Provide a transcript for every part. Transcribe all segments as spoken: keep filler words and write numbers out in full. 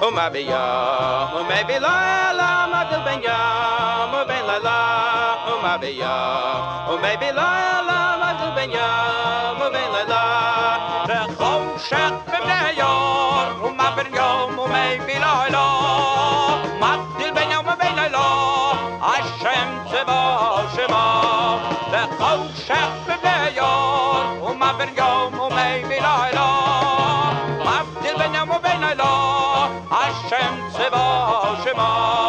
وما بيا وما بلا لا ما قلبنا وما لا لا وما بيا وما بلا لا ما قلبنا وما لا لا رخو شق بنيار وما بنيوم وما بلا لا ما قلبنا وما بلا لا عشم سبا شما رخو شق بنيار وما بنيوم وما بلا لا ما قلبنا وما بلا لا عشم سبا شما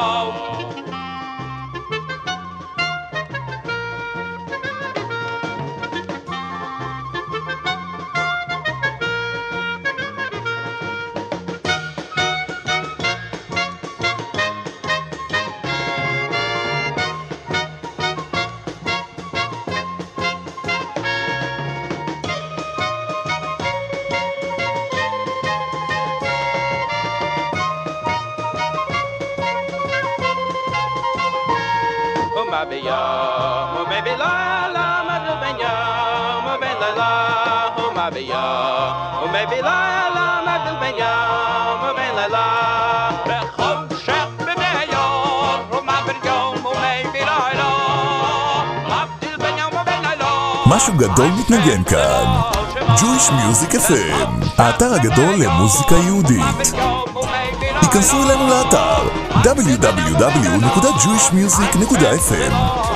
وما بيا وما بلا لا ما قلبنا وما بلا لا وما بيا وما بلا لا ما قلبنا وما بلا لا رخو شق بنيار وما باليوم وما بلا لا ما قلبنا وما بلا לה משהו גדול מתנגן כאן. Jewish Music אף אם, האתר הגדול למוזיקה יהודית. היכנסו אלינו לאתר דאבליו דאבליו דאבליו נקודה ג'ויש מיוזיק נקודה אף אם.